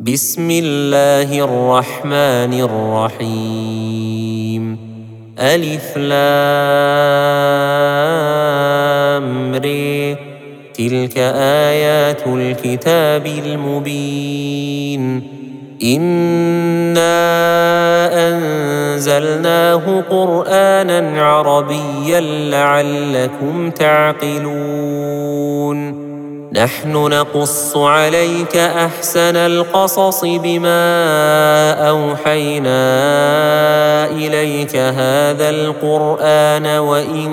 بسم الله الرحمن الرحيم. ألف لام ر. تلك آيات الكتاب المبين. إنا أنزلناه قرآنا عربيا لعلكم تعقلون. نحن نقص عليك أحسن القصص بما أوحينا إليك هذا القرآن وإن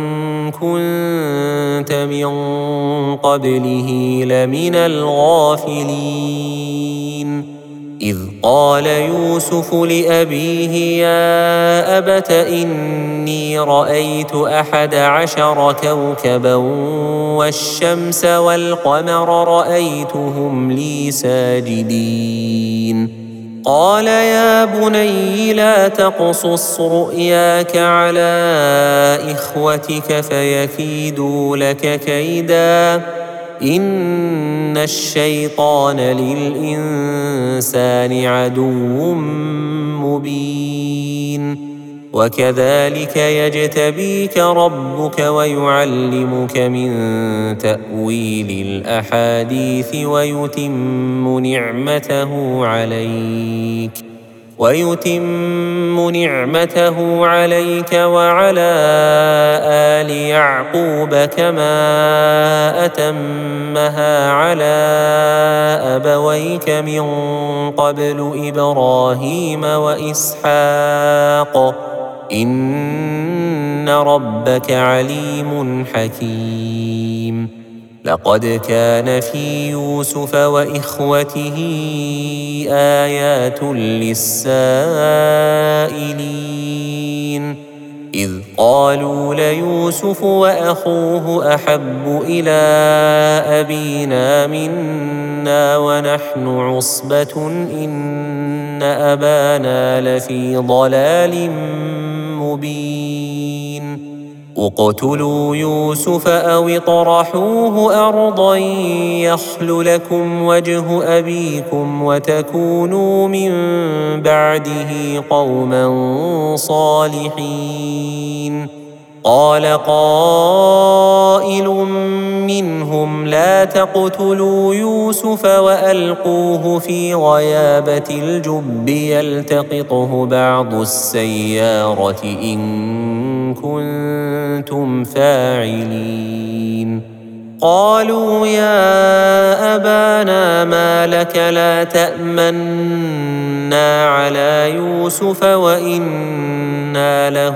كنت من قبله لمن الغافلين. إذ قال يوسف لأبيه يا أبت إني رأيت 11 كوكبا والشمس والقمر رأيتهم لي ساجدين. قال يا بني لا تقصص رؤياك على إخوتك فيكيدوا لك كيدا إن الشيطان للإنسان عدو مبين. وكذلك يجتبيك ربك ويعلمك من تأويل الأحاديث ويتم نعمته عليك وعلى آل يعقوب كما أتمها على أبويك من قبل إبراهيم وإسحاق إن ربك عليم حكيم. لقد كان في يوسف وإخوته آيات للسائلين إذ قالوا ليوسف وأخوه أحب إلى أبينا منا ونحن عصبة إن أبانا لفي ضلال مبين. اقتلوا يوسف أو اطرحوه أرضا يخل لكم وجه أبيكم وتكونوا من بعده قوما صالحين. قال قائل منهم لا تقتلوا يوسف وألقوه في غيابة الجب يلتقطه بعض السيارة إن كنتم فاعلين. قالوا يا أبانا ما لك لا تأمنا على يوسف وإنا له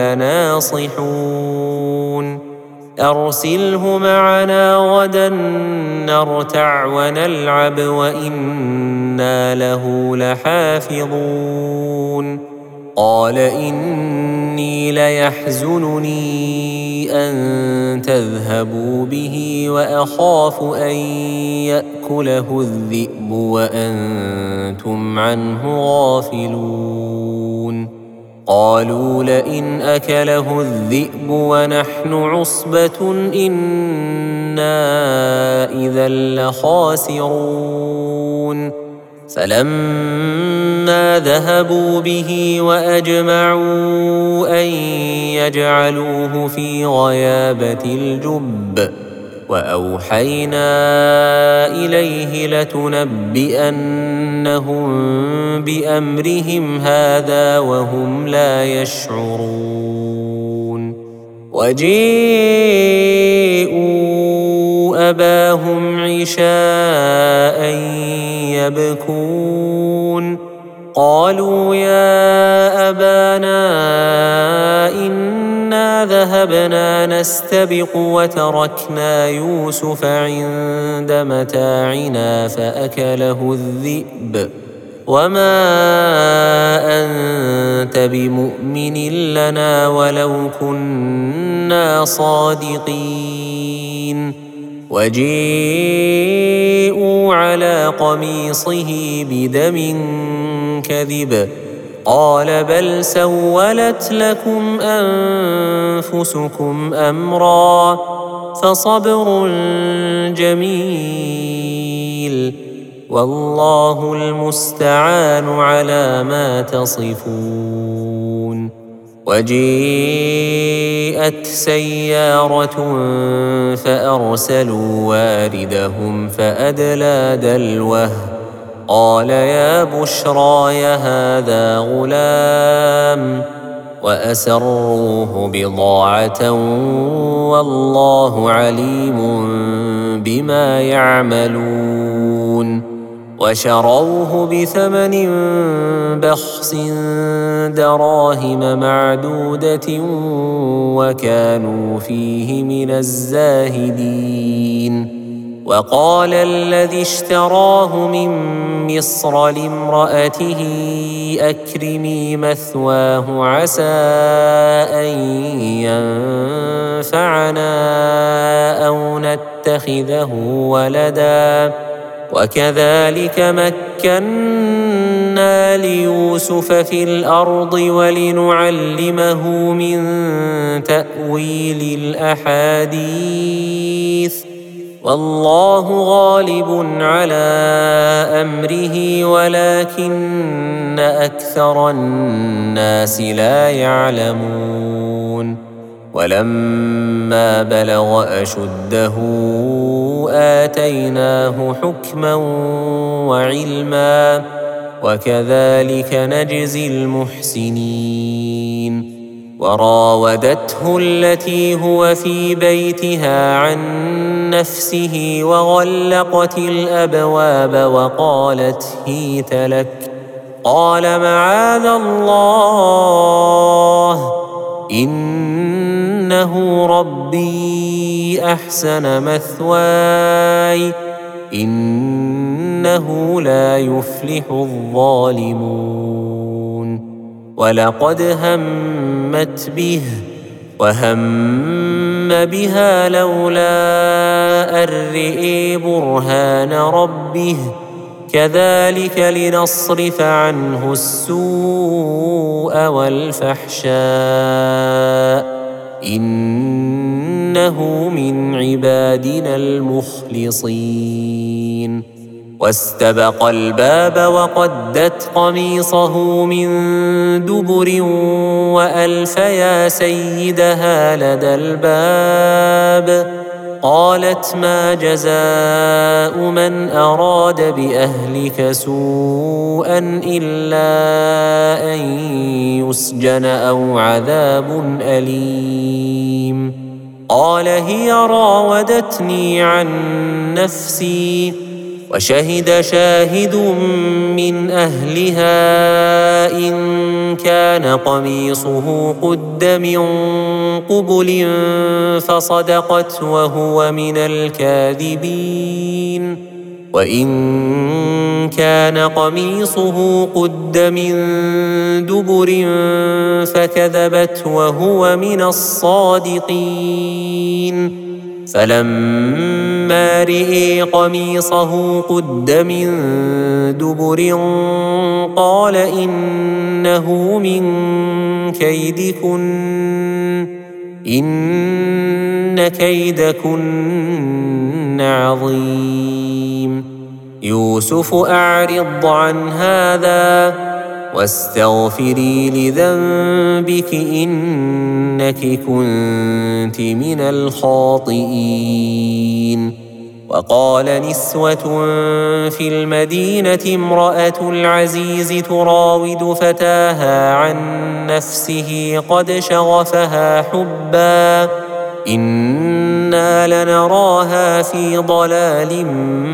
لناصحون. أرسله معنا غدا نرتع ونلعب وإنا له لحافظون. قال إني ليحزنني أن تذهبوا به وأخاف أن يأكله الذئب وأنتم عنه غافلون. قالوا لئن أكله الذئب ونحن عصبة إنا إذا لخاسرون. فلما ذهبوا به وأجمعوا أن يجعلوه في غيابة الجب وأوحينا إليه لتنبئنهم بأمرهم هذا وهم لا يشعرون. وجيءوا أباهم عشاء يبكون. قالوا يا أبانا إنا ذهبنا نستبق وتركنا يوسف عند متاعنا فأكله الذئب وما أنت بمؤمن لنا ولو كنا صادقين. وجيءوا على قميصه بدم كذب قال بل سولت لكم أنفسكم أمرا فصبر جميل والله المستعان على ما تصفون. وجيءت سيارة فأرسلوا واردهم فأدلى دلوه قال يا بشراي هذا غلام وأسروه بضاعة والله عليم بما يعملون. وشروه بثمن بخس دراهم معدودة وكانوا فيه من الزاهدين. وقال الذي اشتراه من مصر لامرأته أكرمي مثواه عسى أن ينفعنا أو نتخذه ولدا وكذلك مكنا ليوسف في الأرض ولنعلمه من تأويل الأحاديث والله غالب على أمره ولكن أكثر الناس لا يعلمون. ولما بلغ أشده آتيناه حكما وعلما وكذلك نجزي المحسنين. وراودته التي هو في بيتها عن نفسه وغلقت الأبواب وقالت هيت لك قال معاذ الله إنه ربي أحسن مثواي إنه لا يفلح الظالمون. ولقد همت به وهم بها لولا أن رئي برهان ربه كذلك لنصرف عنه السوء والفحشاء إنه من عبادنا المخلصين. واستبق الباب وقدت قميصه من دبر وألف يا سيدها لدى الباب قالت ما جزاء من أراد بأهلك سوءا إلا أن يسجن أو عذاب أليم. قال هي راودتني عن نفسي وشهد شاهد من أهلها إن كان قميصه قد من قبل فصدقت وهو من الكاذبين وإن كان قميصه قد من دبر فكذبت وهو من الصادقين. فلما رئي قميصه قد من دبر قال إنه من كيدكن إن كيدكن عظيم. يوسف أعرض عن هذا واستغفري لذنبك إنك كنت من الخاطئين. وقال نسوة في المدينة امرأة العزيز تراود فتاها عن نفسه قد شغفها حبا إنا لنراها في ضلال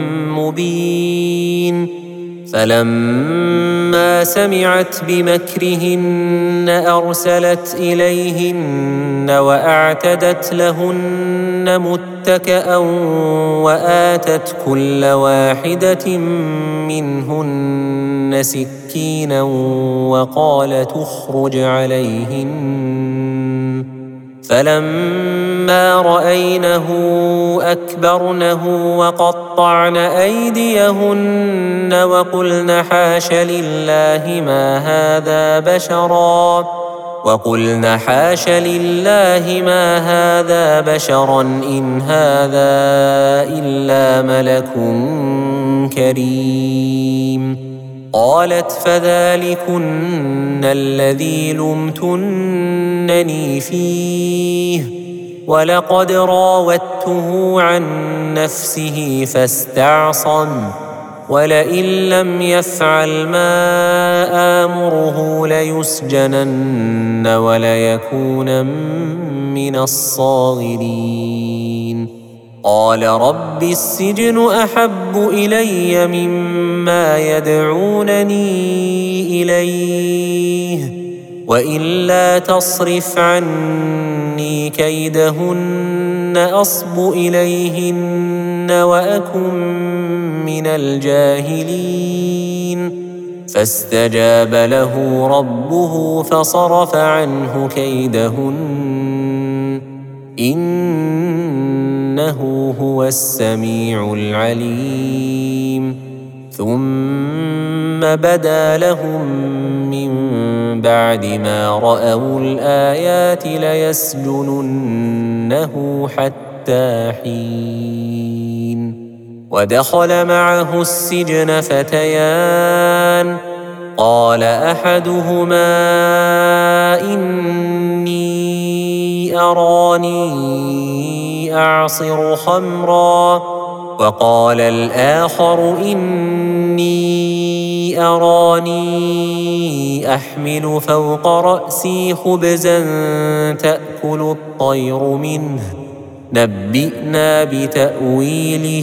مبين. فلما سمعت بمكرهن أرسلت إليهن وأعتدت لهن متكأ وآتت كل واحدة منهن سكينا وقالت اخرج عليهن. فلما رأينه أكبرنه وقطعن أيديهن وقلن حاش لله ما هذا بشرا إن هذا إلا ملك كريم. قالت فذلكن الذي لمتنني فيه ولقد راودته عن نفسه فاستعصم ولئن لم يفعل ما آمره ليسجنن وليكون من الصاغرين. قال رب السجن أحب إلي مما يدعونني إليه وإلا تصرف عني كيدهن أصب إليهن وأكن من الجاهلين. فاستجاب له ربه فصرف عنه كيدهن إنه هو السميع العليم. ثم بدا لهم من بعد ما رأوا الآيات ليسجننه حتى حين. ودخل معه السجن فتيان قال أحدهما إني أراني أعصر خمرا وقال الآخر إني أراني أحمل فوق رأسي خبزا تأكل الطير منه نبئنا بتأويله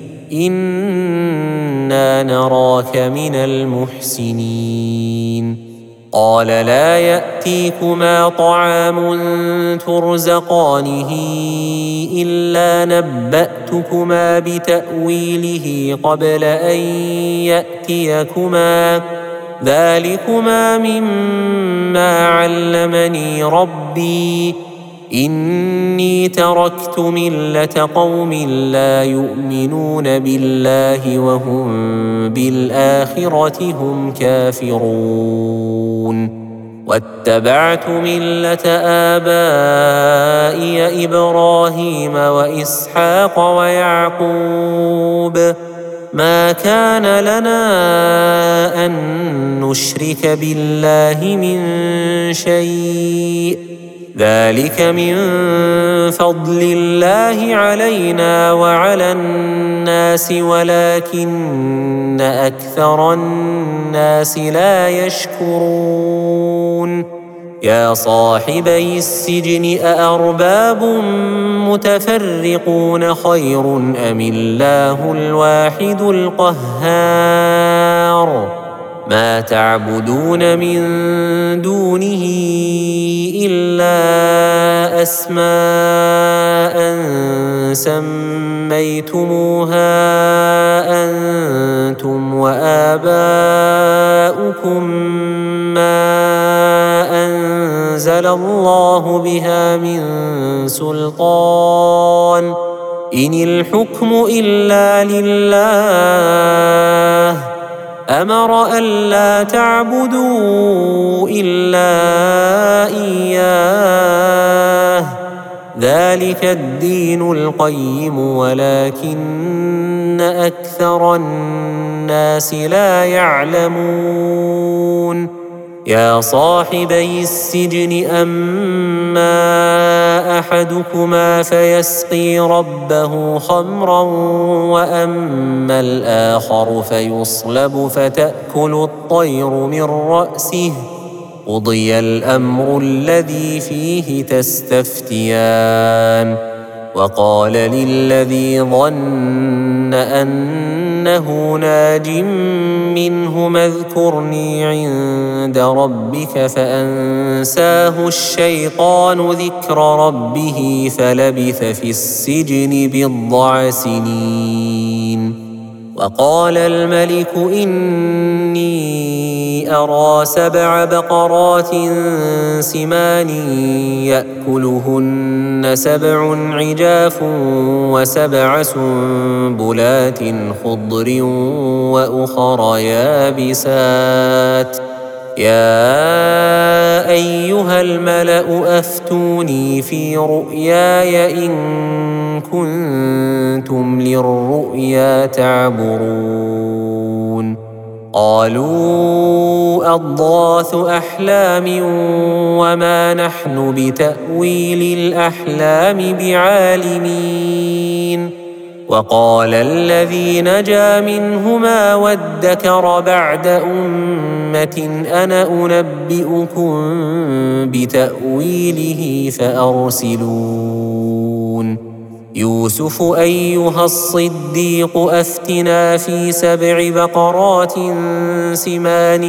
إنا نراك من المحسنين. قال لا يأتيكما طعام ترزقانه إلا نبأتكما بتأويله قبل أن يأتيكما ذلكما مما علمني ربي إني تركت ملة قوم لا يؤمنون بالله وهم بالآخرة هم كافرون. واتبعت ملة آبائي إبراهيم وإسحاق ويعقوب ما كان لنا أن نشرك بالله من شيء ذلك من فضل الله علينا وعلى الناس ولكن أكثر الناس لا يشكرون. يا صاحبي السجن أأرباب متفرقون خير أم الله الواحد القهار. ما تعبدون من دونه إلا أسماء سميتموها أنتم وآباؤكم ما أنزل الله بها من سلطان إن الحكم إلا لله أمر ألا تعبدوا إلا إياه ذلك الدين القيم ولكن أكثر الناس لا يعلمون. يا صاحبي السجن أما أحدكما فيسقي ربه خمرا وأما الآخر فيصلب فتأكل الطير من رأسه قضي الأمر الذي فيه تستفتيان. وقال للذي ظن أنه ناج منهما اذكرني عند ربك فأنساه الشيطان ذكر ربه فلبث في السجن بضع سنين. وقال الملك إني أرى 7 بقرات سمان يأكلهن 7 عجاف و7 سنبلات خضر وأخر يابسات يا أيها الملأ أفتوني في رؤياي إن كنتم للرؤيا تعبرون قالوا أضغاث أحلام وما نحن بتأويل الأحلام بعالمين وقال الذي نجا منهما وادكر بعد أمة أنا أنبئكم بتأويله فأرسلون يوسف أيها الصديق أفتنا في 7 بقرات سمان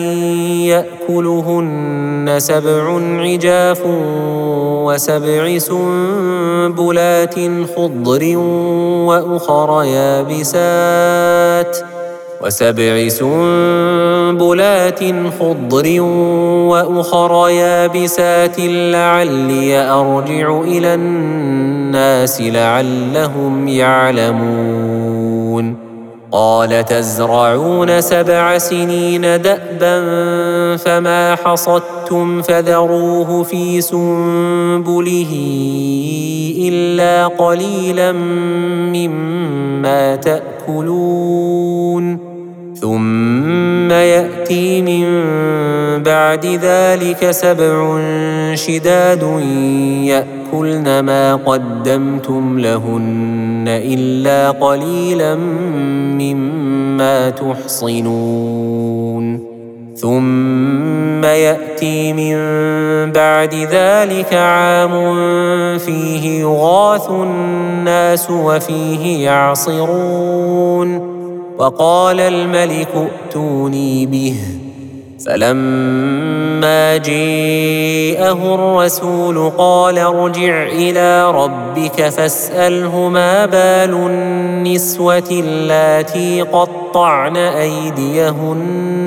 يأكلهن 7 عجاف و7 سنبلات خضر وأخر يابسات لعلي أرجع إلى الناس لعلهم يعلمون قال تزرعون 7 سنين دأبا فما حصدتم فذروه في سنبله إلا قليلا مما تأكلون ثم يأتي من بعد ذلك 7 شداد يأكلن ما قدمتم لهن إلا قليلا مما تحصنون ثم يأتي من بعد ذلك عام فيه يغاث الناس وفيه يعصرون وقال الملك ائتوني به فلما جاءه الرسول قال ارجع إلى ربك فاسأله ما بال النسوة اللاتي قطعن أيديهن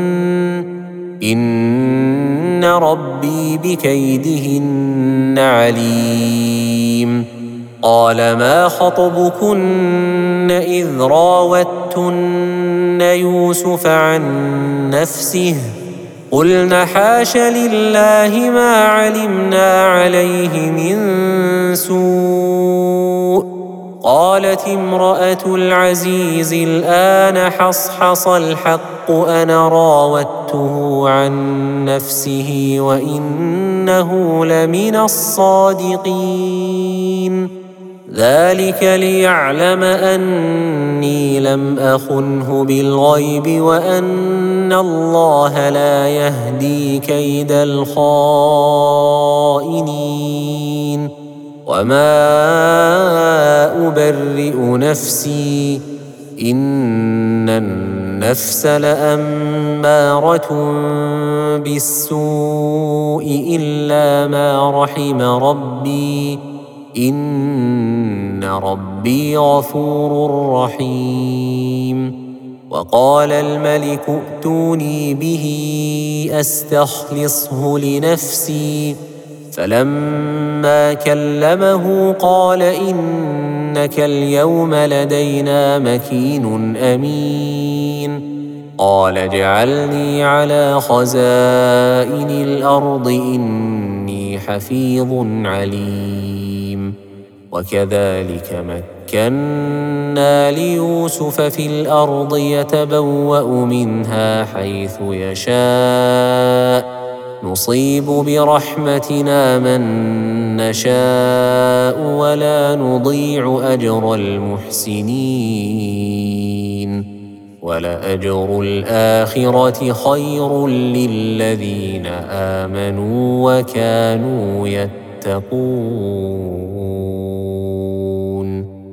إن ربي بكيدهن عليم قال ما خطبكن إذ راوتن يوسف عن نفسه قلن حاش لله ما علمنا عليه من سوء قالت امرأة العزيز الآن حصحص الحق أنا راودته عن نفسه وإنه لمن الصادقين ذلك ليعلم أني لم أخنه بالغيب وأن الله لا يهدي كيد الخائنين وما أبرئ نفسي إن النفس لأمارة بالسوء إلا ما رحم ربي إن ربي غفور رحيم وقال الملك ائتوني به أستخلصه لنفسي فلما كلمه قال إنك اليوم لدينا مكين أمين قال اجعلني على خزائن الأرض إني حفيظ عليم وكذلك مكنا ليوسف في الأرض يتبوأ منها حيث يشاء نصيب برحمتنا من نشاء ولا نضيع أجر المحسنين ولأجر الآخرة خير للذين آمنوا وكانوا يتقون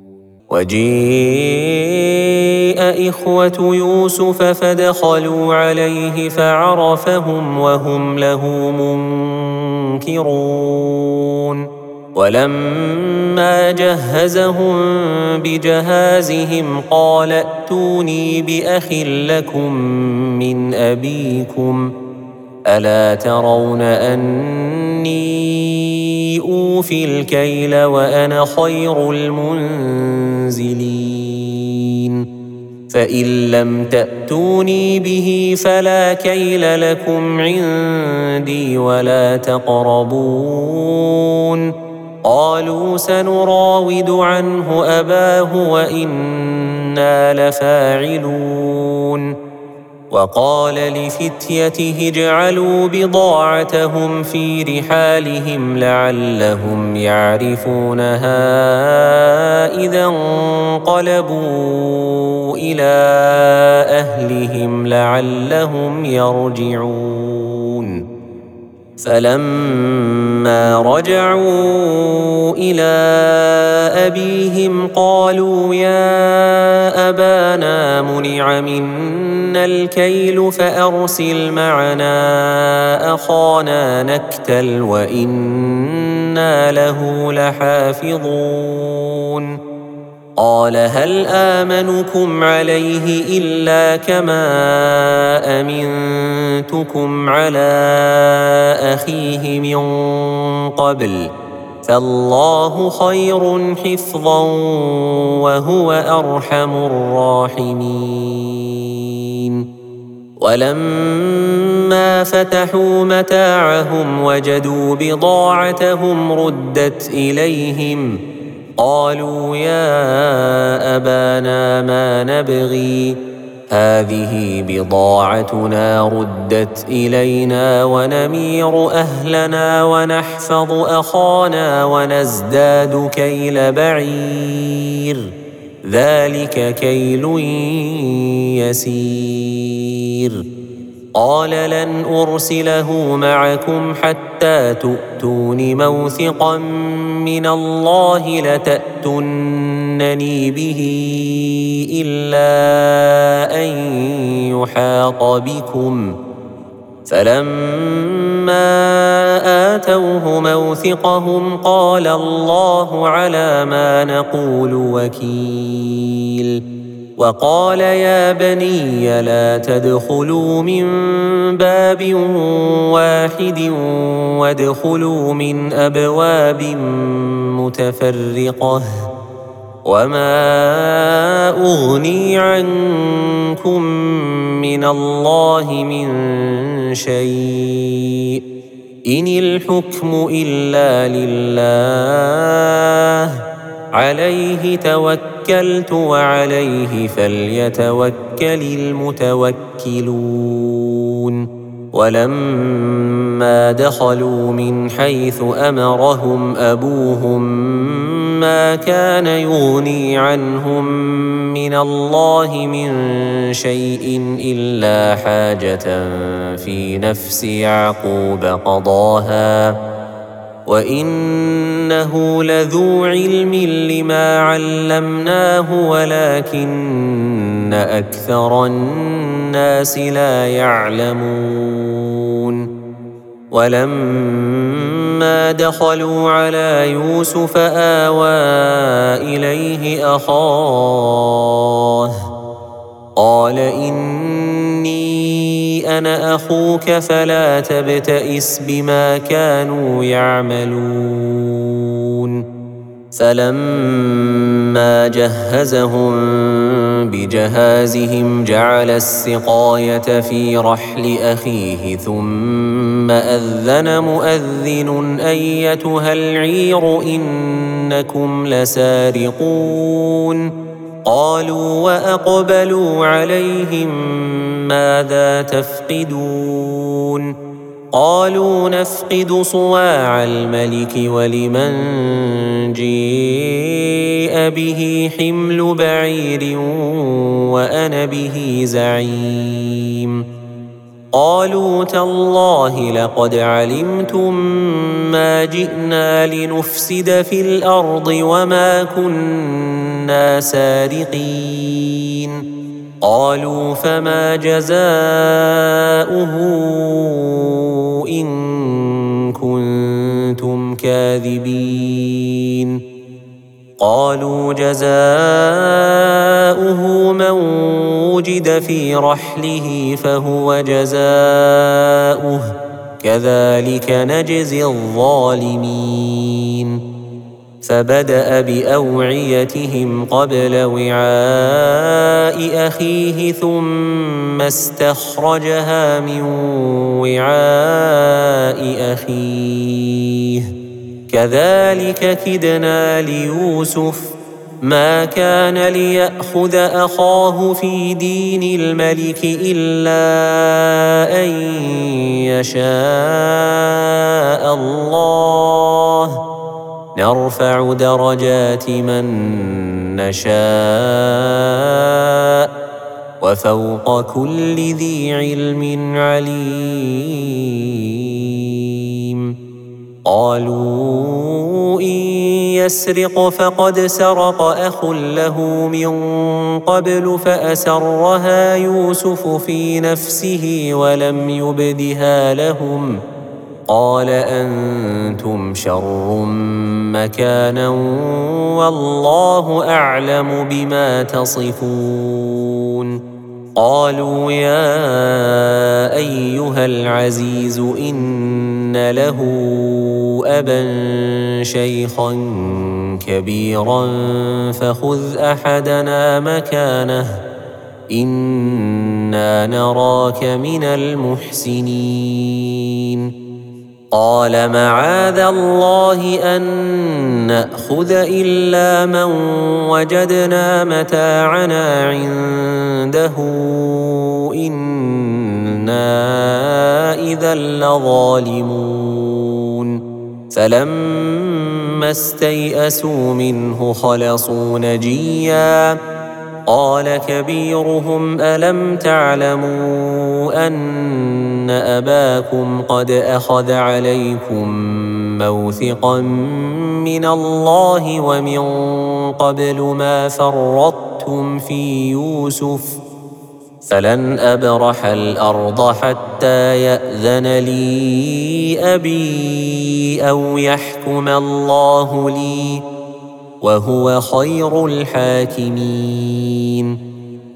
وجيء إخوة يوسف فدخلوا عليه فعرفهم وهم له منكرون ولما جهزهم بجهازهم قال ائتوني بأخ لكم من أبيكم ألا ترون أني أوفي الكيل وأنا خير المنزلين فإن لم تأتوني به فلا كيل لكم عندي ولا تقربون قالوا سنراود عنه أباه وإنا لفاعلون. وقال لفتيته اجعلوا بضاعتهم في رحالهم لعلهم يعرفونها إذا انقلبوا إلى أهلهم لعلهم يرجعون. فلما رجعوا إلى أبيهم قالوا يا أبانا منع منا الكيل فأرسل معنا أخانا نكتل وإنا له لحافظون. قال هل آمنكم عليه إلا كما أمنتكم على أخيه من قبل فالله خير حفظا وهو أرحم الراحمين. ولما فتحوا متاعهم وجدوا بضاعتهم ردت إليهم قالوا يا أبانا ما نبغي هذه بضاعتنا ردت إلينا ونمير أهلنا ونحفظ أخانا ونزداد كيل بعير ذلك كيل يسير. قال لن أرسله معكم حتى تؤتون موثقا من الله لتأتونني به إلا أن يحاط بكم. فلما آتوه موثقهم قال الله على ما نقول وكيل. وقال يا بني لا تدخلوا من باب واحد وادخلوا من أبواب متفرقة وما أغني عنكم من الله من شيء إن الحكم إلا لله عليه توكلت وعليه فليتوكل المتوكلون. ولما دخلوا من حيث أمرهم أبوهم ما كان يغني عنهم من الله من شيء إلا حاجة في نفس يعقوب قضاها وإنه لذو علم لما علمناه ولكن أكثر الناس لا يعلمون. ولما دخلوا على يوسف آوى إليه أخاه قال إني أنا أخوك فلا تبتئس بما كانوا يعملون. فلما جهزهم بجهازهم جعل السقاية في رحل أخيه ثم أذن مؤذن أيتها العير إنكم لسارقون. قالوا وأقبلوا عليهم ماذا تفقدون؟ قالوا نفقد صواع الملك ولمن جيء به حمل بعير وأنا به زعيم. قالوا تالله لقد علمتم ما جئنا لنفسد في الأرض وما كنا سارقين. قالوا فما جزاؤه إن كنتم كاذبين؟ قالوا جزاؤه من وجد في رحله فهو جزاؤه كذلك نجزي الظالمين. فبدأ بأوعيتهم قبل وعاء أخيه ثم استخرجها من وعاء أخيه كذلك كدنا ليوسف ما كان ليأخذ أخاه في دين الملك إلا أن يشاء الله نرفع درجات من نشاء وفوق كل ذي علم عليم. قالوا إن يسرق فقد سرق أخ له من قبل فأسرها يوسف في نفسه ولم يبدها لهم قال أنتم شر مكانا والله أعلم بما تصفون. قالوا يا أيها العزيز إن له أبا شيخا كبيرا فخذ أحدنا مكانه إنا نراك من المحسنين. قال معاذ الله أن نأخذ إلا من وجدنا متاعنا عنده إنا إذا لظالمون. فلما استيئسوا منه خلصوا نجيا قال كبيرهم ألم تعلموا أن أباكم قد أخذ عليكم موثقا من الله ومن قبل ما فرطتم في يوسف فلن أبرح الأرض حتى يأذن لي أبي أو يحكم الله لي وهو خير الحاكمين.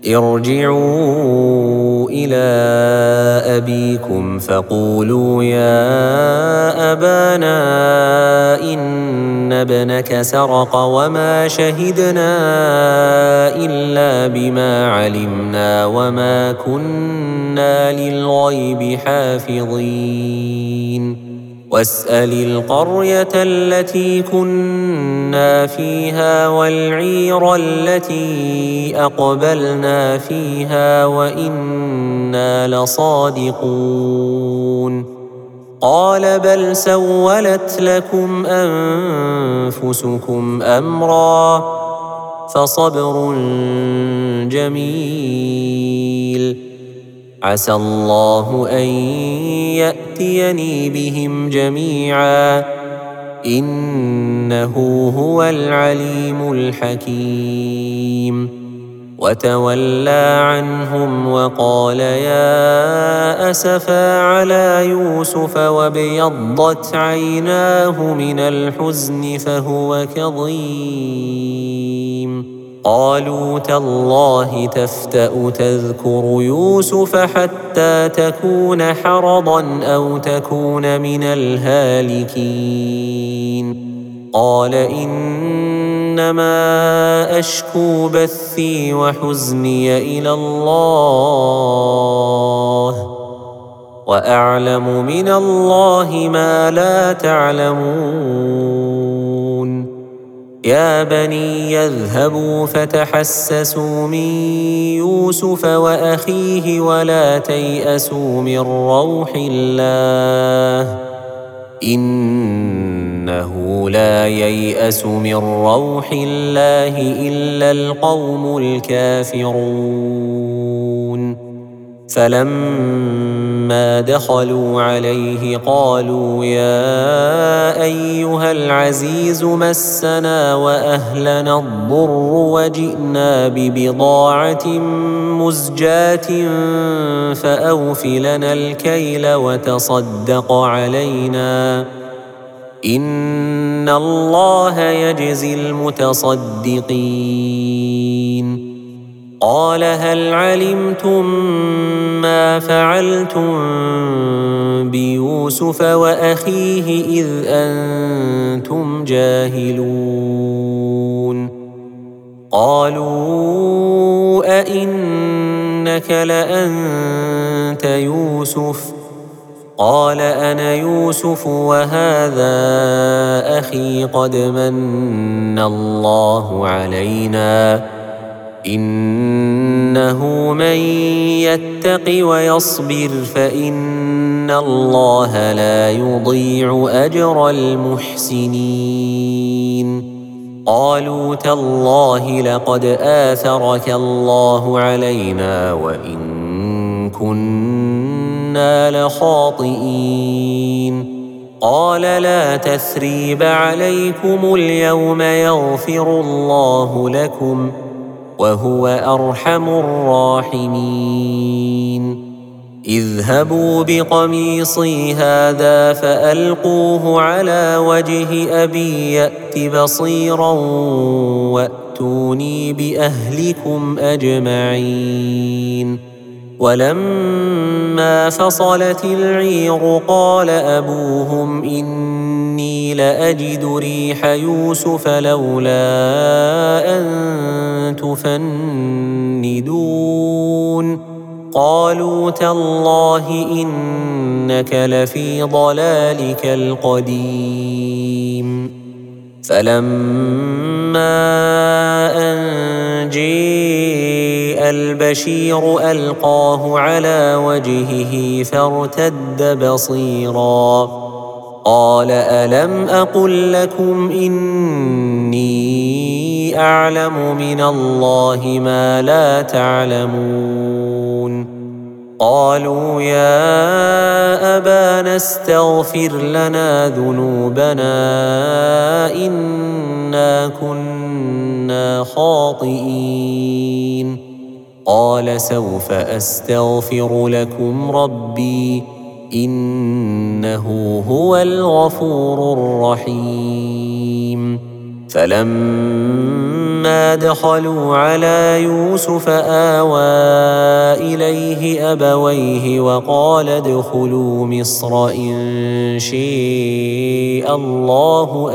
ارجعوا إلى أبيكم فقولوا يا أبانا إن ابنك سرق وما شهدنا إلا بما علمنا وما كنا للغيب حافظين. واسأل القرية التي كنا فيها والعير التي أقبلنا فيها وإنا لصادقون. قال بل سولت لكم أنفسكم أمرا فصبر جميل عسى الله أن يأتيني بهم جميعا إنه هو العليم الحكيم. وتولى عنهم وقال يا أسفا على يوسف وابيضت عيناه من الحزن فهو كظيم. قالوا تالله تفتأ تذكر يوسف حتى تكون حرضا أو تكون من الهالكين. قال إنما أشكو بثي وحزني إلى الله وأعلم من الله ما لا تعلمون. يا بني يذهبوا فتحسسوا من يوسف وأخيه ولا تيأسوا من روح الله إنه لا ييأس من روح الله إلا القوم الكافرون. فلما دخلوا عليه قالوا يا أيها العزيز مسنا وأهلنا الضر وجئنا ببضاعة مزجاة فأوف لنا الكيل وتصدق علينا إن الله يجزي المتصدقين. قال هل علمتم ما فعلتم بيوسف وأخيه إذ أنتم جاهلون. قالوا أئنك لأنت يوسف قال أنا يوسف وهذا أخي قد من الله علينا إنه من يتق ويصبر فإن الله لا يضيع أجر المحسنين قالوا تالله لقد آثرك الله علينا وإن كنا لخاطئين قال لا تثريب عليكم اليوم يغفر الله لكم وهو أرحم الراحمين اذهبوا بقميصي هذا فألقوه على وجه أبي يأت بصيرا وأتوني بأهلكم أجمعين ولما فصلت العير قال أبوهم إني لأجد ريح يوسف لولا أن تفندون قالوا تالله إنك لفي ضلالك القديم فلما أن جيء البشير ألقاه على وجهه فارتد بصيرا قال ألم أقل لكم إني أعلم من الله ما لا تعلمون قالوا يا أبانا استغفر لنا ذنوبنا إنا كنا خاطئين قال سوف أستغفر لكم ربي إنه هو الغفور الرحيم فلما دخلوا على يوسف آوى إليه أبويه وقال ادخلوا مصر إن شاء الله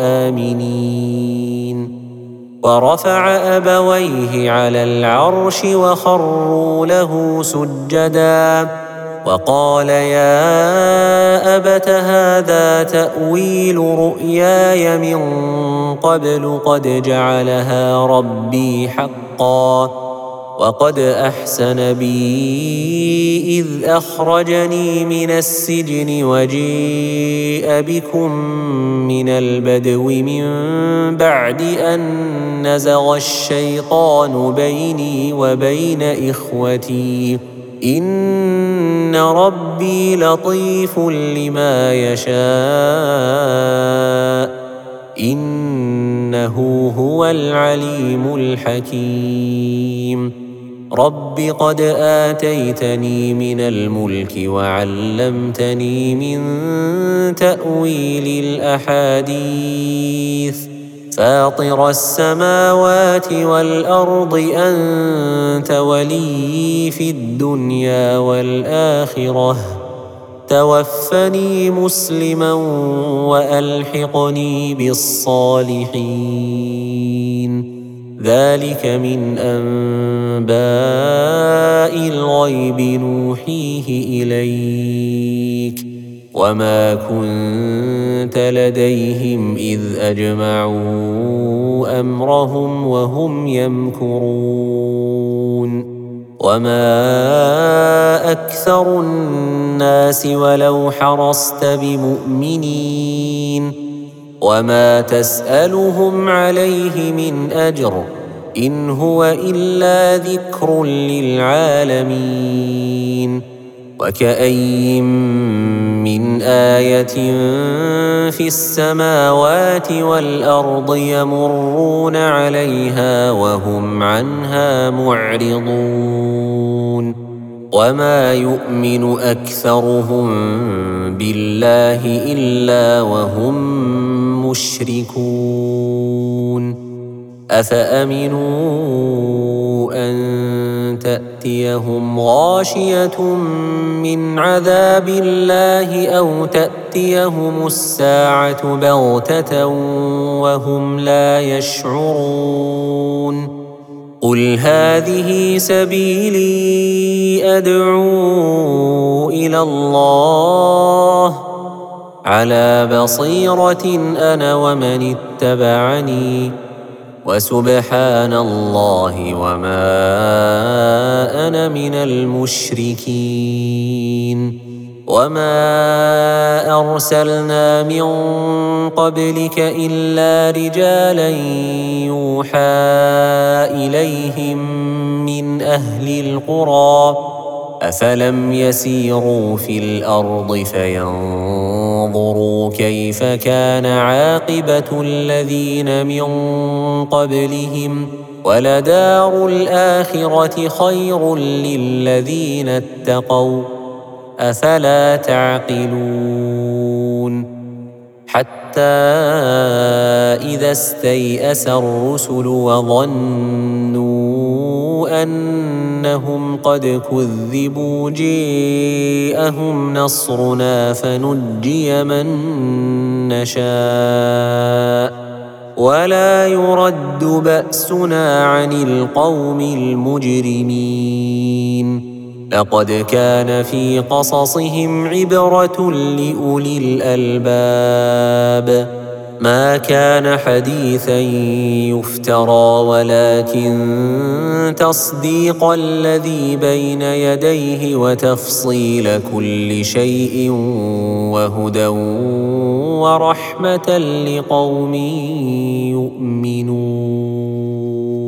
آمنين ورفع أبويه على العرش وخروا له سجدا وقال يا أبت هذا تأويل رؤياي من قبل قد جعلها ربي حقا وقد أحسن بي إذ أخرجني من السجن وجيء بكم من البدو من بعد أن نزغ الشيطان بيني وبين إخوتي إن ربي لطيف لما يشاء إنه هو العليم الحكيم رب قد آتيتني من الملك وعلمتني من تأويل الأحاديث فاطر السماوات والأرض أنت ولي في الدنيا والآخرة توفني مسلما وألحقني بالصالحين ذلك من أنباء الغيب نوحيه إليك وما كنت لديهم إذ أجمعوا أمرهم وهم يمكرون وما أكثر الناس ولو حرصت بمؤمنين وما تسألهم عليه من أجر إن هو إلا ذكر للعالمين وكأي من آية في السماوات والأرض يمرون عليها وهم عنها معرضون وما يؤمن أكثرهم بالله إلا وهم مشركون أفأمنوا أن تأتيهم غاشية من عذاب الله أو تأتيهم الساعة بغتة وهم لا يشعرون قل هذه سبيلي أدعو إلى الله على بصيرة أنا ومن اتبعني وسبحان الله وما أنا من المشركين. وما أرسلنا من قبلك إلا رجالا يوحى إليهم من أهل القرى أفلم يسيروا في الأرض فينظروا كيف كان عاقبة الذين من قبلهم ولدار الآخرة خير للذين اتقوا أفلا تعقلون. حتى إذا استيأس الرسل وظنوا أنهم قد كذبوا جاءهم نصرنا فنجي من نشاء ولا يرد بأسنا عن القوم المجرمين. لقد كان في قصصهم عبرة لأولي الألباب ما كان حديثا يفترى ولكن تصديق الذي بين يديه وتفصيل كل شيء وهدى ورحمة لقوم يؤمنون.